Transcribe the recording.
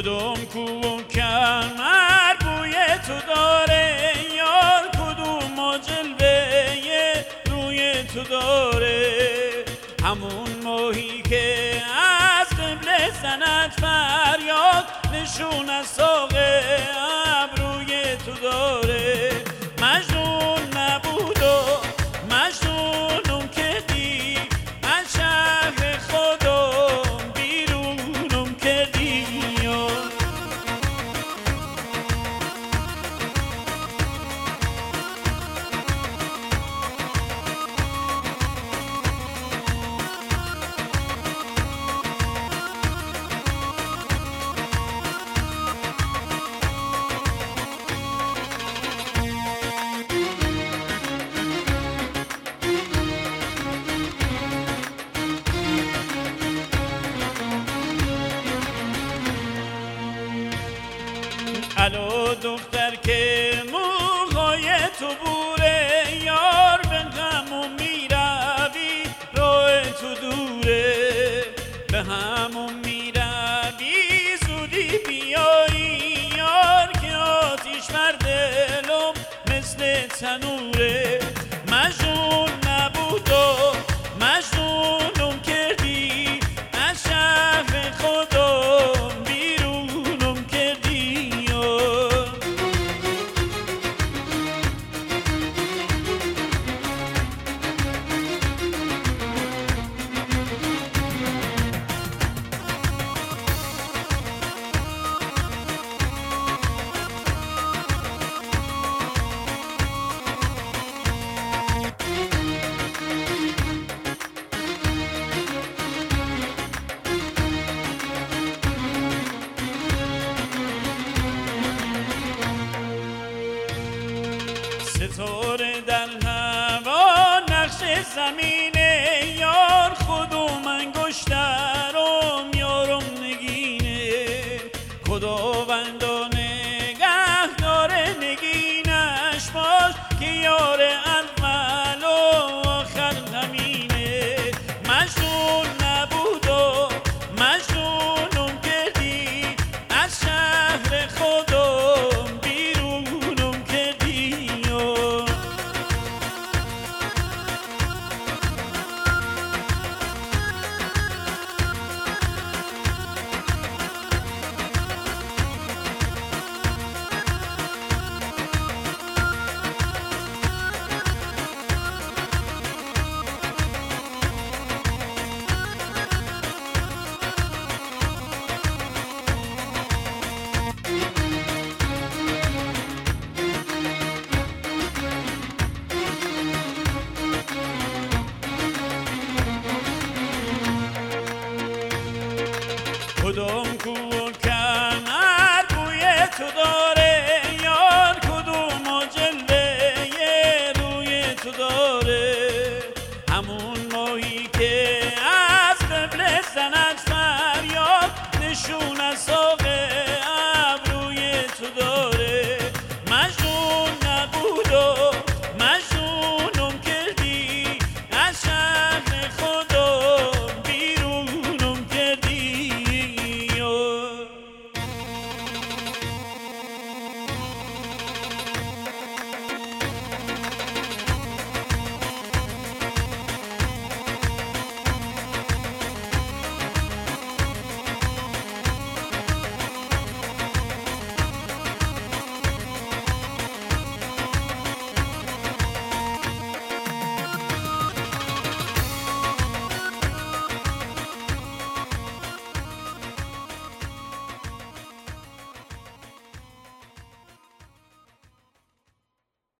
کدوم کو کمر بوی تو داره یار، کدوم جلوه روی تو داره، همون ماهی که از قبله زند فریاد، نشون از ساق ابروی تو داره. مجنون نبود و مجنونم کردی، از شهر خودم بیرونم کردی. الو دختر که موهای تو بوره یار، به همون میروی راه تو دوره، به همون میروی زودی بیایی یار، که آتیش بر دلم مثل تنوره. مجنون نبود و مجنونم کردی، از شهر خودم بیرونم کردی. ستاره در هوا نقش زمینه یار، خودم انگشترم یارم نگینه، خداوندا نگهدار نگینش باش، که یار اول و آخر همینه. مجنون نبود و مجنونم کردی، از شهر خودم بیرونم کردی. کدوم کو